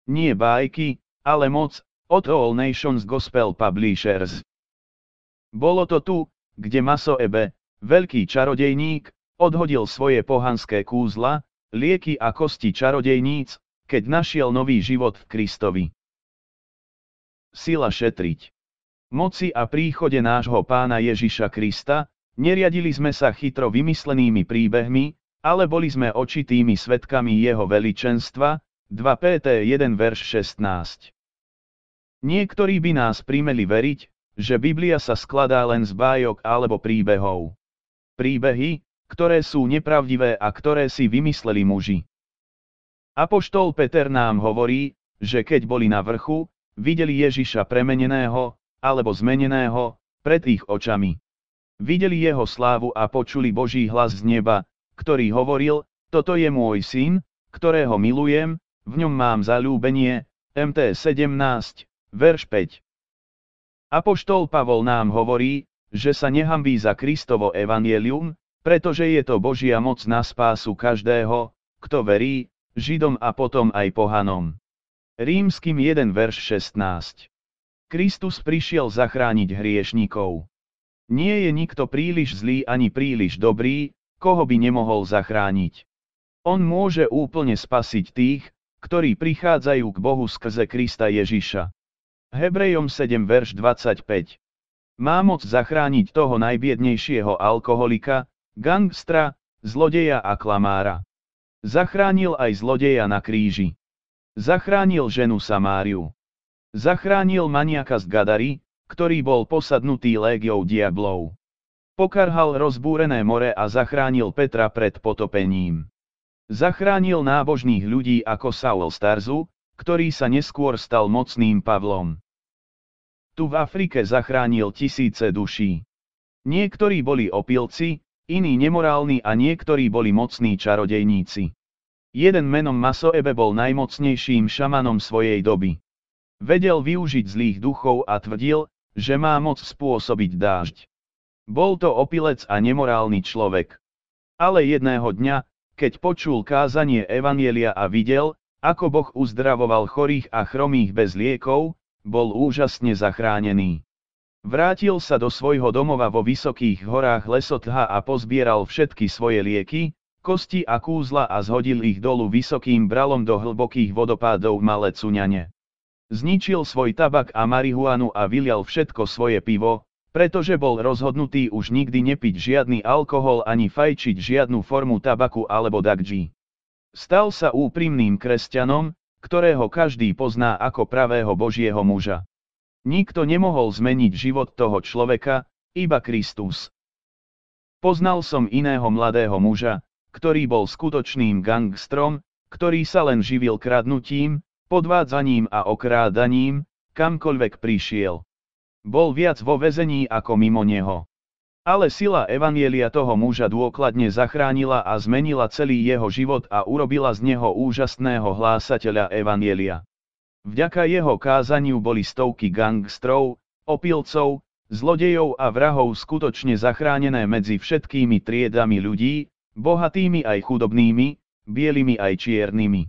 Nie bájky, ale moc, od All Nations Gospel Publishers. Bolo to tu, kde Maso-Ebe, veľký čarodejník, odhodil svoje pohanské kúzla, lieky a kosti čarodejníc, keď našiel nový život v Kristovi. Sila šetriť. Moci a príchode nášho Pána Ježiša Krista, neriadili sme sa chytro vymyslenými príbehmi, ale boli sme očitými svedkami jeho veličenstva, 2 Péter 1 verš 16. Niektorí by nás primeli veriť, že Biblia sa skladá len z bájok alebo príbehov. Príbehy, ktoré sú nepravdivé a ktoré si vymysleli muži. Apoštol Peter nám hovorí, že keď boli na vrchu, videli Ježiša premeneného, alebo zmeneného, pred ich očami. Videli jeho slávu a počuli Boží hlas z neba, ktorý hovoril, toto je môj syn, ktorého milujem, v ňom mám zaľúbenie, MT 17, verš 5. Apoštol Pavol nám hovorí, že sa nehanbí za Kristovo evanjelium, pretože je to Božia moc na spásu každého, kto verí, Židom a potom aj pohanom. Rímskym 1 verš 16. Kristus prišiel zachrániť hriešnikov. Nie je nikto príliš zlý ani príliš dobrý, koho by nemohol zachrániť. On môže úplne spasiť tých, ktorí prichádzajú k Bohu skrze Krista Ježiša. Hebrejom 7 verš 25. Má moc zachrániť toho najbiednejšieho alkoholika, gangstra, zlodeja a klamára. Zachránil aj zlodeja na kríži. Zachránil ženu Samáriu. Zachránil maniaka z Gadary, ktorý bol posadnutý légiou diablov. Pokarhal rozbúrené more a zachránil Petra pred potopením. Zachránil nábožných ľudí ako Saul z Tarzu, ktorý sa neskôr stal mocným Pavlom. Tu v Afrike zachránil tisíce duší. Niektorí boli opilci, iní nemorálni a niektorí boli mocní čarodejníci. Jeden menom Maso-Ebe bol najmocnejším šamanom svojej doby. Vedel využiť zlých duchov a tvrdil, že má moc spôsobiť dážď. Bol to opilec a nemorálny človek. Ale jedného dňa, keď počul kázanie evanjelia a videl, ako Boh uzdravoval chorých a chromých bez liekov, bol úžasne zachránený. Vrátil sa do svojho domova vo vysokých horách Lesotha a pozbieral všetky svoje lieky, kosti a kúzla a zhodil ich dolu vysokým bralom do hlbokých vodopádov Malé Cuňane. Zničil svoj tabak a marihuanu a vylial všetko svoje pivo, pretože bol rozhodnutý už nikdy nepiť žiadny alkohol ani fajčiť žiadnu formu tabaku alebo dakdži. Stal sa úprimným kresťanom, ktorého každý pozná ako pravého Božieho muža. Nikto nemohol zmeniť život toho človeka, iba Kristus. Poznal som iného mladého muža, ktorý bol skutočným gangstrom, ktorý sa len živil kradnutím, podvádzaním a okrádaním, kamkoľvek prišiel. Bol viac vo väzení ako mimo neho. Ale sila evanjelia toho muža dôkladne zachránila a zmenila celý jeho život a urobila z neho úžasného hlásateľa evanjelia. Vďaka jeho kázaniu boli stovky gangstrov, opilcov, zlodejov a vrahov skutočne zachránené medzi všetkými triedami ľudí, bohatými aj chudobnými, bielými aj čiernymi.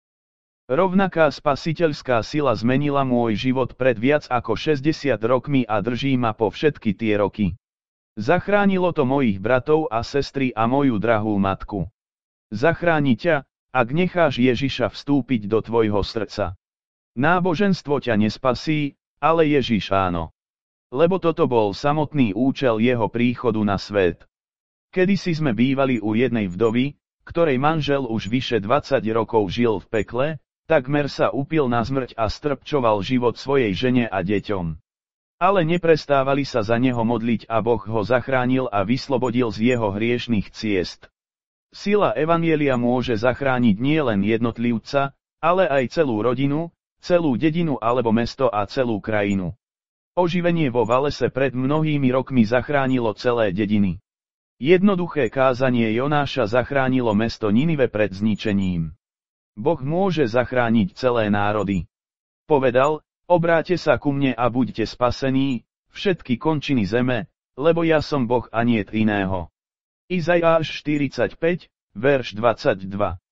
Rovnaká spasiteľská sila zmenila môj život pred viac ako 60 rokmi a drží ma po všetky tie roky. Zachránilo to mojich bratov a sestry a moju drahú matku. Zachráni ťa, ak necháš Ježiša vstúpiť do tvojho srdca. Náboženstvo ťa nespasí, ale Ježiš áno. Lebo toto bol samotný účel jeho príchodu na svet. Kedysi sme bývali u jednej vdovy, ktorej manžel už vyše 20 rokov žil v pekle, takmer sa upil na smrť a strpčoval život svojej žene a deťom. Ale neprestávali sa za neho modliť a Boh ho zachránil a vyslobodil z jeho hriešnych ciest. Sila evanjelia môže zachrániť nielen jednotlivca, ale aj celú rodinu, celú dedinu alebo mesto a celú krajinu. Oživenie vo Valese pred mnohými rokmi zachránilo celé dediny. Jednoduché kázanie Jonáša zachránilo mesto Ninive pred zničením. Boh môže zachrániť celé národy. Povedal, obráte sa ku mne a buďte spasení, všetky končiny zeme, lebo ja som Boh a niet iného. Izaiáš 45, verš 22.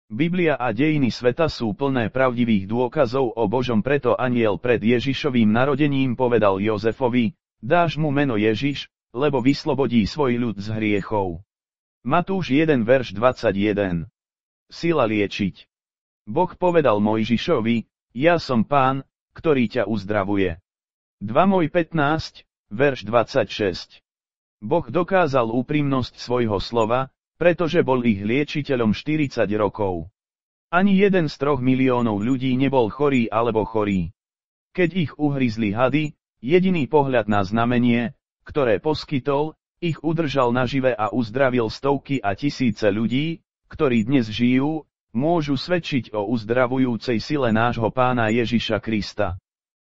Biblia a dejiny sveta sú plné pravdivých dôkazov o Božom, preto anjel pred Ježišovým narodením povedal Jozefovi, dáš mu meno Ježiš, lebo vyslobodí svoj ľud z hriechov. Matúš 1 verš 21. Sila liečiť. Boh povedal Mojžišovi, ja som Pán, ktorý ťa uzdravuje. 2 Moj 15, verš 26. Boh dokázal úprimnosť svojho slova, pretože bol ich liečiteľom 40 rokov. Ani jeden z 3 miliónov ľudí nebol chorý alebo chorý. Keď ich uhryzli hady, jediný pohľad na znamenie, ktoré poskytol, ich udržal nažive a uzdravil stovky a tisíce ľudí, ktorí dnes žijú, môžu svedčiť o uzdravujúcej sile nášho Pána Ježiša Krista.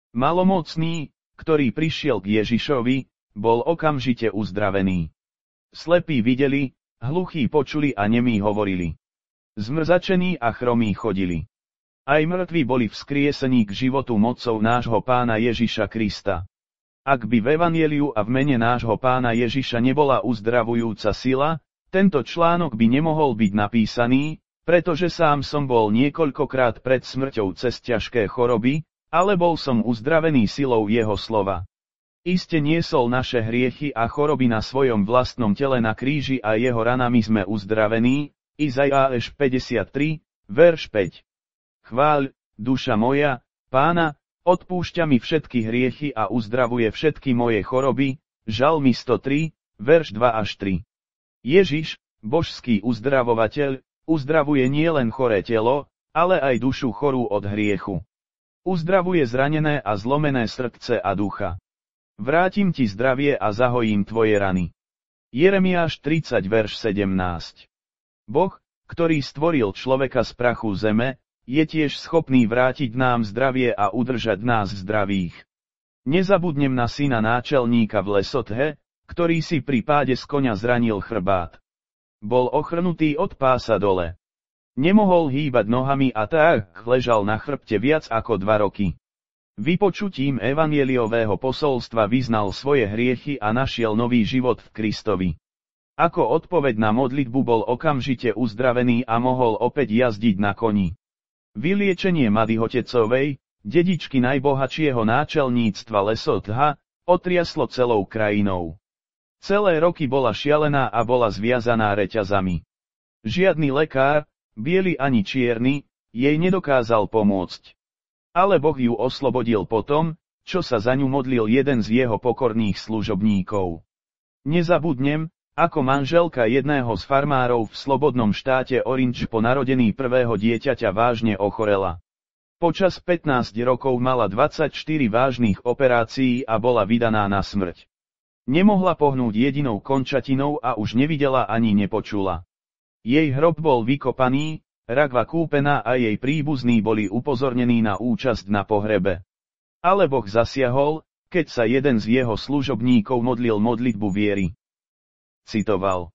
Malomocný, ktorý prišiel k Ježišovi, bol okamžite uzdravený. Slepí videli, hluchí počuli a nemí hovorili. Zmrzačení a chromí chodili. Aj mŕtvi boli vzkriesení k životu mocou nášho Pána Ježiša Krista. Ak by v Evanjeliu a v mene nášho Pána Ježiša nebola uzdravujúca sila, tento článok by nemohol byť napísaný, pretože sám som bol niekoľkokrát pred smrťou cez ťažké choroby, ale bol som uzdravený silou jeho slova. Iste niesol naše hriechy a choroby na svojom vlastnom tele na kríži a jeho ranami sme uzdravení. Izaiáš 53, verš 5. Chváľ, duša moja, Pána, odpúšťa mi všetky hriechy a uzdravuje všetky moje choroby. Žalmy 103, verš 2 až 3. Ježiš, božský uzdravovateľ, uzdravuje nielen choré telo, ale aj dušu chorú od hriechu. Uzdravuje zranené a zlomené srdce a ducha. Vrátim ti zdravie a zahojím tvoje rany. Jeremiáš 30 verš 17. Boh, ktorý stvoril človeka z prachu zeme, je tiež schopný vrátiť nám zdravie a udržať nás zdravých. Nezabudnem na syna náčelníka v Lesothe, ktorý si pri páde z koňa zranil chrbát. Bol ochrnutý od pása dole. Nemohol hýbať nohami a tak ležal na chrbte viac ako 2 roky. Vypočutím evanjeliového posolstva vyznal svoje hriechy a našiel nový život v Kristovi. Ako odpoveď na modlitbu bol okamžite uzdravený a mohol opäť jazdiť na koni. Vyliečenie Mady Hotecovej, dedičky najbohatšieho náčelníctva Lesotha, otriaslo celou krajinou. Celé roky bola šialená a bola zviazaná reťazami. Žiadny lekár, biely ani čierny, jej nedokázal pomôcť. Ale Boh ju oslobodil potom, čo sa za ňu modlil jeden z jeho pokorných služobníkov. Nezabudnem, ako manželka jedného z farmárov v slobodnom štáte Orange po narodení prvého dieťaťa vážne ochorela. Počas 15 rokov mala 24 vážnych operácií a bola vydaná na smrť. Nemohla pohnúť jedinou končatinou a už nevidela ani nepočula. Jej hrob bol vykopaný, rakva kúpená a jej príbuzní boli upozornení na účasť na pohrebe. Ale Boh zasiahol, keď sa jeden z jeho služobníkov modlil modlitbu viery. Citoval.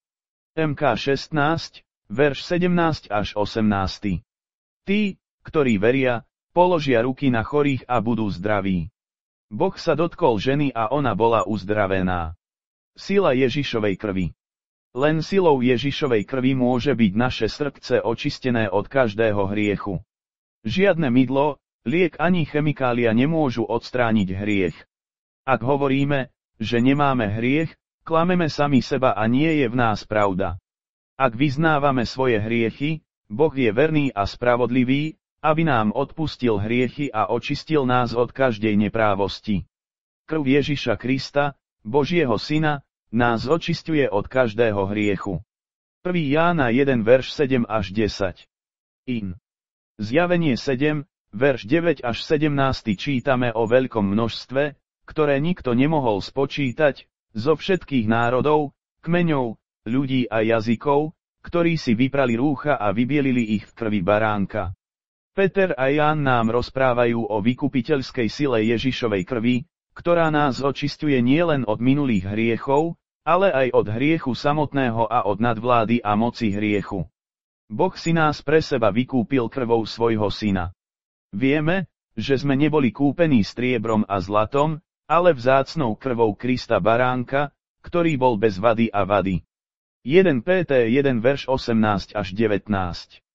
MK 16, verš 17 až 18. Tí, ktorí veria, položia ruky na chorých a budú zdraví. Boh sa dotkol ženy a ona bola uzdravená. Sila Ježišovej krvi. Len silou Ježišovej krvi môže byť naše srdce očistené od každého hriechu. Žiadne mydlo, liek ani chemikália nemôžu odstrániť hriech. Ak hovoríme, že nemáme hriech, klameme sami seba a nie je v nás pravda. Ak vyznávame svoje hriechy, Boh je verný a spravodlivý, aby nám odpustil hriechy a očistil nás od každej neprávosti. Krv Ježiša Krista, Božieho Syna, nás očisťuje od každého hriechu. 1. Jána 1 verš 7 až 10. In. Zjavenie 7, verš 9 až 17 čítame o veľkom množstve, ktoré nikto nemohol spočítať, zo všetkých národov, kmeňov, ľudí a jazykov, ktorí si vyprali rúcha a vybielili ich v krvi baránka. Peter a Ján nám rozprávajú o vykupiteľskej sile Ježišovej krvi, ktorá nás očisťuje nielen od minulých hriechov, ale aj od hriechu samotného a od nadvlády a moci hriechu. Boh si nás pre seba vykúpil krvou svojho syna. Vieme, že sme neboli kúpení striebrom a zlatom, ale vzácnou krvou Krista baránka, ktorý bol bez vady a vady. 1 Pt 1 verš 18 až 19.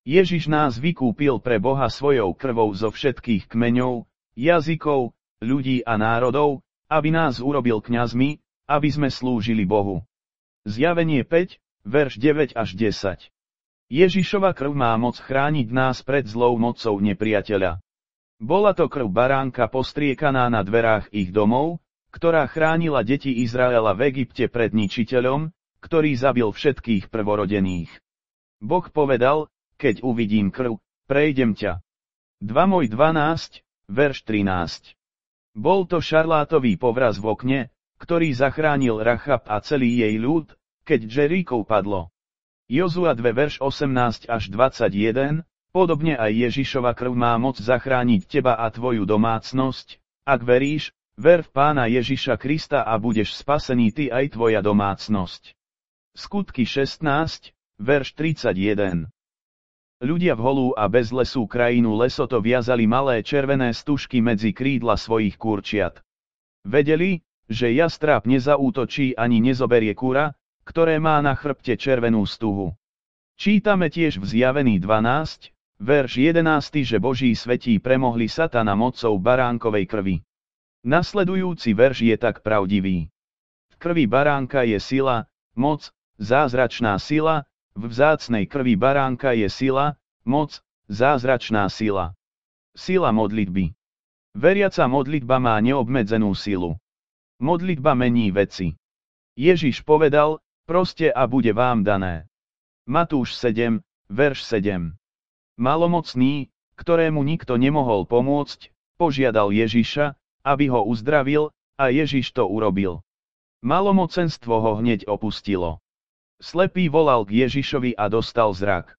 Ježiš nás vykúpil pre Boha svojou krvou zo všetkých kmeňov, jazykov, ľudí a národov, aby nás urobil kňazmi, aby sme slúžili Bohu. Zjavenie 5, verš 9 až 10. Ježišova krv má moc chrániť nás pred zlou mocou nepriateľa. Bola to krv baránka postriekaná na dverách ich domov, ktorá chránila deti Izraela v Egypte pred ničiteľom, ktorý zabil všetkých prvorodených. Boh povedal, keď uvidím krv, prejdem ťa. 2 Moj 12, verš 13. Bol to šarlátový povraz v okne, ktorý zachránil Rachab a celý jej ľud, keď Jeriko padlo. Jozua 2 verš 18 až 21, podobne aj Ježišova krv má moc zachrániť teba a tvoju domácnosť, ak veríš, ver v Pána Ježiša Krista a budeš spasený ty aj tvoja domácnosť. Skutky 16, verš 31. Ľudia v holú a bezlesú krajinu Lesoto viazali malé červené stužky medzi krídla svojich kurčiat. Vedeli, že jastráp nezaútočí ani nezoberie kura, ktoré má na chrbte červenú stuhu. Čítame tiež v Zjavení 12, verš 11, že Boží svätí premohli satana mocou baránkovej krvi. Nasledujúci verš je tak pravdivý. V krvi baránka je sila, moc, zázračná sila, v vzácnej krvi baránka je sila, moc, zázračná sila. Sila modlitby. Veriaca modlitba má neobmedzenú silu. Modlitba mení veci. Ježiš povedal, proste a bude vám dané. Matúš 7, verš 7. Malomocný, ktorému nikto nemohol pomôcť, požiadal Ježiša, aby ho uzdravil, a Ježiš to urobil. Malomocenstvo ho hneď opustilo. Slepý volal k Ježišovi a dostal zrak.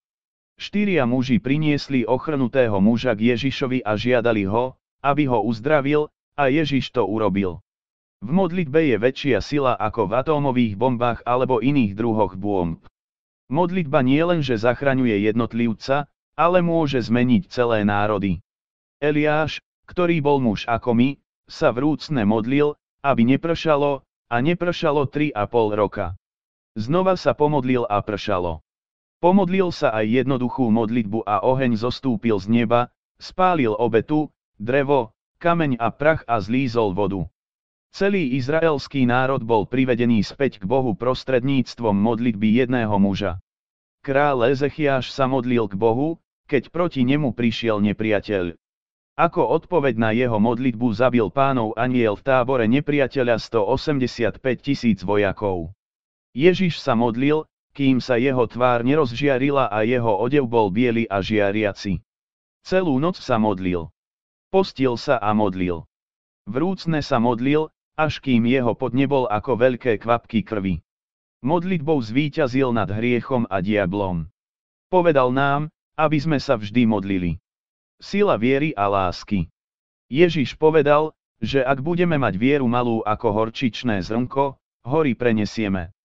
4 muži priniesli ochrnutého muža k Ježišovi a žiadali ho, aby ho uzdravil, a Ježiš to urobil. V modlitbe je väčšia sila ako v atómových bombách alebo iných druhoch bomb. Modlitba nielenže zachraňuje jednotlivca, ale môže zmeniť celé národy. Eliáš, ktorý bol muž ako my, sa vrúcne modlil, aby nepršalo, a nepršalo 3,5 roka. Znova sa pomodlil a pršalo. Pomodlil sa aj jednoduchú modlitbu a oheň zostúpil z neba, spálil obetu, drevo, kameň a prach a zlízol vodu. Celý izraelský národ bol privedený späť k Bohu prostredníctvom modlitby jedného muža. Král Ezechiáš sa modlil k Bohu, keď proti nemu prišiel nepriateľ. Ako odpoveď na jeho modlitbu zabil Pánov anjel v tábore nepriateľa 185 000 vojakov. Ježiš sa modlil, kým sa jeho tvár nerozžiarila a jeho odev bol biely a žiariaci. Celú noc sa modlil. Postil sa a modlil. Vrúcne sa modlil, až kým jeho pot nebol ako veľké kvapky krvi. Modlitbou zvíťazil nad hriechom a diablom. Povedal nám, aby sme sa vždy modlili. Sila viery a lásky. Ježiš povedal, že ak budeme mať vieru malú ako horčičné zrnko, hory prenesieme.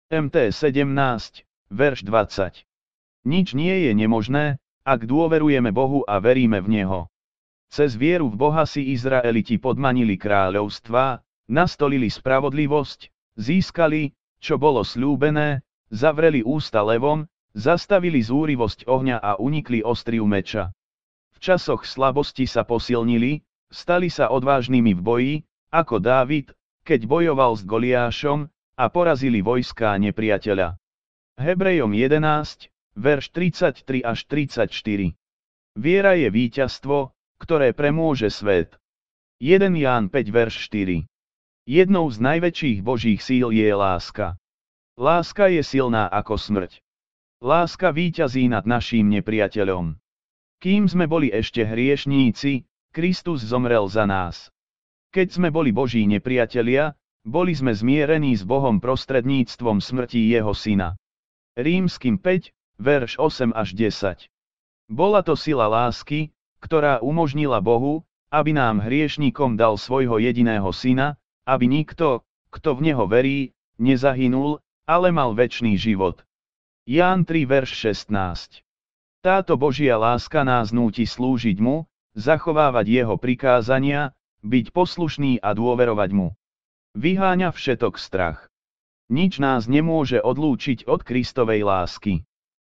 MT 17, verš 20. Nič nie je nemožné, ak dôverujeme Bohu a veríme v Neho. Cez vieru v Boha si Izraeliti podmanili kráľovstvá, nastolili spravodlivosť, získali, čo bolo sľúbené, zavreli ústa levom, zastavili zúrivosť ohňa a unikli ostriu meča. V časoch slabosti sa posilnili, stali sa odvážnymi v boji, ako Dávid, keď bojoval s Goliášom, a porazili vojská nepriateľa. Hebrejom 11, verš 33 až 34. Viera je víťazstvo, ktoré premôže svet. 1 Ján 5 verš 4. Jednou z najväčších Božích síl je láska. Láska je silná ako smrť. Láska víťazí nad naším nepriateľom. Kým sme boli ešte hriešníci, Kristus zomrel za nás. Keď sme boli Boží nepriatelia, boli sme zmierení s Bohom prostredníctvom smrti jeho syna. Rímskym 5, verš 8 až 10. Bola to sila lásky, ktorá umožnila Bohu, aby nám hriešníkom dal svojho jediného syna, aby nikto, kto v neho verí, nezahynul, ale mal večný život. Ján 3 verš 16. Táto Božia láska nás núti slúžiť mu, zachovávať jeho prikázania, byť poslušný a dôverovať mu. Vyháňa všetok strach. Nič nás nemôže odlúčiť od Kristovej lásky.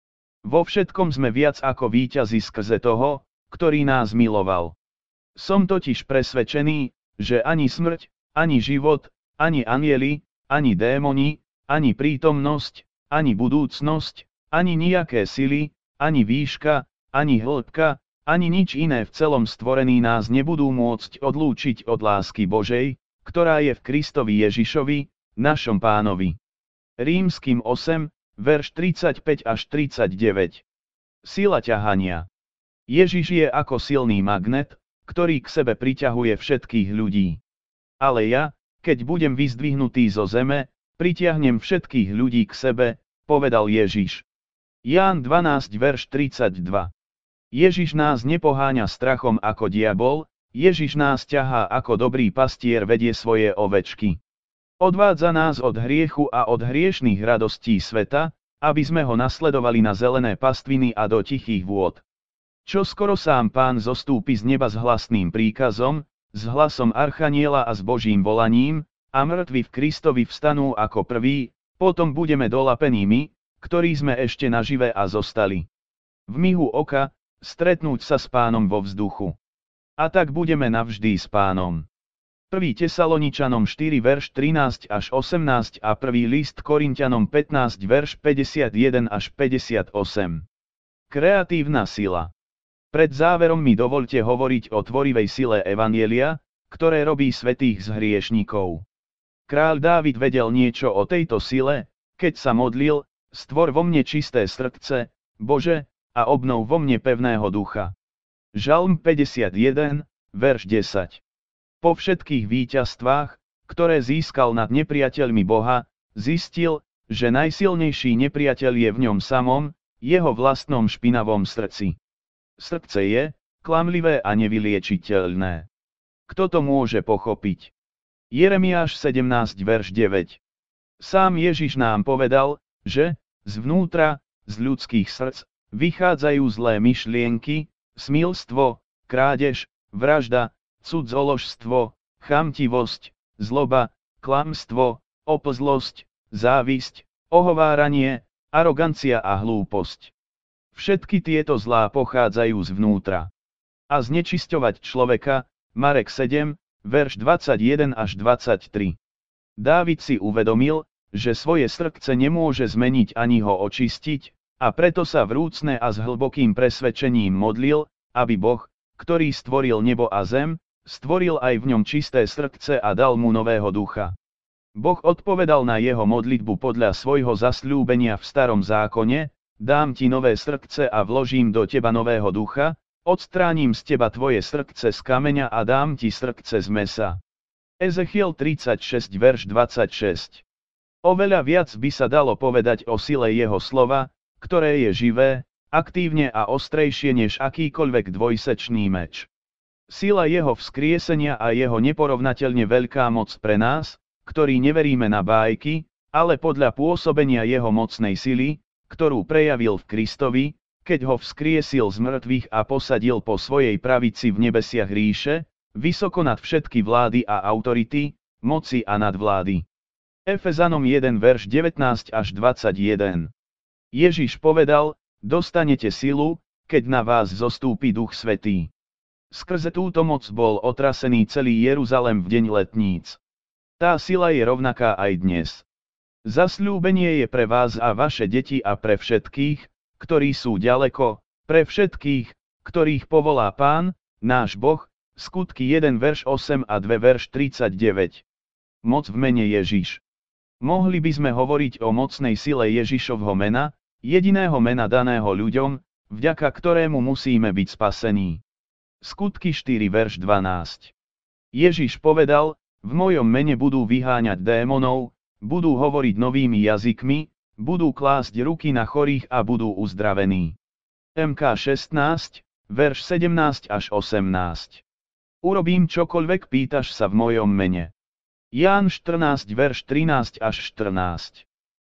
Vo všetkom sme viac ako víťazi skrze toho, ktorý nás miloval. Som totiž presvedčený, že ani smrť, ani život, ani anjeli, ani démoni, ani prítomnosť, ani budúcnosť, ani nijaké sily, ani výška, ani hĺbka, ani nič iné v celom stvorení nás nebudú môcť odlúčiť od lásky Božej, ktorá je v Kristovi Ježišovi, našom Pánovi. Rímskym 8, verš 35 až 39. Sila ťahania. Ježiš je ako silný magnet, ktorý k sebe priťahuje všetkých ľudí. Ale ja, keď budem vyzdvihnutý zo zeme, pritiahnem všetkých ľudí k sebe, povedal Ježiš. Ján 12 verš 32. Ježiš nás nepoháňa strachom ako diabol, Ježiš nás ťahá ako dobrý pastier vedie svoje ovečky. Odvádza nás od hriechu a od hriešných radostí sveta, aby sme ho nasledovali na zelené pastviny a do tichých vôd. Čo skoro sám Pán zostúpi z neba s hlasným príkazom, s hlasom archaniela a s Božím volaním, a mŕtvi v Kristovi vstanú ako prví, potom budeme dolapení my, ktorí sme ešte nažive a zostali. V mihu oka, stretnúť sa s Pánom vo vzduchu. A tak budeme navždy s Pánom. 1. Tesaloničanom 4 verš 13 až 18 a 1. list Korinťanom 15 verš 51 až 58. Kreatívna sila. Pred záverom mi dovoľte hovoriť o tvorivej sile evanjelia, ktoré robí svätých z hriešnikov. Kráľ Dávid vedel niečo o tejto sile, keď sa modlil: Stvor vo mne čisté srdce, Bože, a obnov vo mne pevného ducha. Žalm 51, verš 10. Po všetkých víťazstvách, ktoré získal nad nepriateľmi Boha, zistil, že najsilnejší nepriateľ je v ňom samom, jeho vlastnom špinavom srdci. Srdce je klamlivé a nevyliečiteľné. Kto to môže pochopiť? Jeremiáš 17 verš 9. Sám Ježiš nám povedal, že zvnútra, z ľudských srdc, vychádzajú zlé myšlienky, smilstvo, krádež, vražda, cudzoložstvo, chamtivosť, zloba, klamstvo, oplzlosť, závisť, ohováranie, arogancia a hlúposť. Všetky tieto zlá pochádzajú zvnútra. A znečisťovať človeka, Marek 7, verš 21 až 23. Dávid si uvedomil, že svoje srdce nemôže zmeniť ani ho očistiť, a preto sa vrúcne a s hlbokým presvedčením modlil, aby Boh, ktorý stvoril nebo a zem, stvoril aj v ňom čisté srdce a dal mu nového ducha. Boh odpovedal na jeho modlitbu podľa svojho zasľúbenia v starom zákone: dám ti nové srdce a vložím do teba nového ducha, odstránim z teba tvoje srdce z kameňa a dám ti srdce z mesa. Ezechiel 36 verš 26. Oveľa viac by sa dalo povedať o sile jeho slova, ktoré je živé, aktívne a ostrejšie než akýkoľvek dvojsečný meč. Sila jeho vzkriesenia a jeho neporovnateľne veľká moc pre nás, ktorí neveríme na bájky, ale podľa pôsobenia jeho mocnej sily, ktorú prejavil v Kristovi, keď ho vzkriesil z mŕtvych a posadil po svojej pravici v nebesiach ríše, vysoko nad všetky vlády a autority, moci a nadvlády. Efezanom 1 verš 19 až 21. Ježiš povedal: dostanete silu, keď na vás zostúpi Duch Svätý. Skrze túto moc bol otrasený celý Jeruzalem v deň letníc. Tá sila je rovnaká aj dnes. Zasľúbenie je pre vás a vaše deti a pre všetkých, ktorí sú ďaleko, pre všetkých, ktorých povolá Pán, náš Boh. Skutky 1 verš 8 a 2 verš 39. Moc v mene Ježiš. Mohli by sme hovoriť o mocnej sile Ježišovho mena, jediného mena daného ľuďom, vďaka ktorému musíme byť spasení. Skutky 4 verš 12. Ježiš povedal: v mojom mene budú vyháňať démonov, budú hovoriť novými jazykmi, budú klásť ruky na chorých a budú uzdravení. MK 16, verš 17 až 18. Urobím čokoľvek pýtaš sa v mojom mene. Ján 14 verš 13 až 14.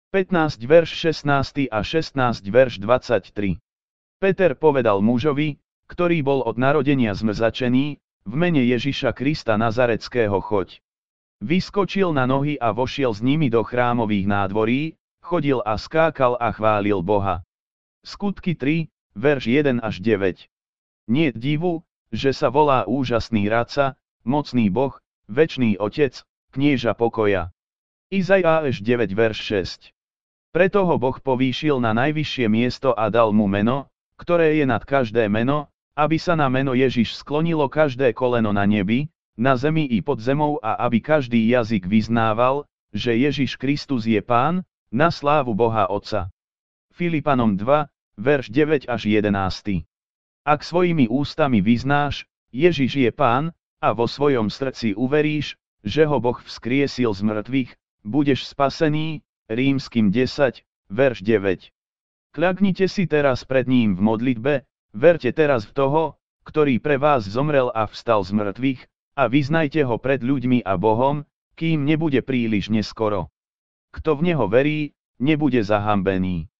15 verš 16 a 16 verš 23. Peter povedal mužovi, ktorý bol od narodenia zmrzačený: v mene Ježiša Krista Nazareckého choď. Vyskočil na nohy a vošiel s nimi do chrámových nádvorí, chodil a skákal a chválil Boha. Skutky 3, verš 1 až 9. Nie divu, že sa volá úžasný radca, mocný Boh, večný Otec, knieža pokoja. Izaiáš 9 verš 6. Preto ho Boh povýšil na najvyššie miesto a dal mu meno, ktoré je nad každé meno, aby sa na meno Ježiš sklonilo každé koleno na nebi, na zemi i pod zemou a aby každý jazyk vyznával, že Ježiš Kristus je Pán, na slávu Boha Otca. Filipanom 2, verš 9 až 11. Ak svojimi ústami vyznáš, Ježiš je Pán, a vo svojom srdci uveríš, že ho Boh vzkriesil z mŕtvych, budeš spasený. Rímskym 10, verš 9. Kľaknite si teraz pred ním v modlitbe, verte teraz v toho, ktorý pre vás zomrel a vstal z mŕtvych, a vyznajte ho pred ľuďmi a Bohom, kým nebude príliš neskoro. Kto v neho verí, nebude zahambený.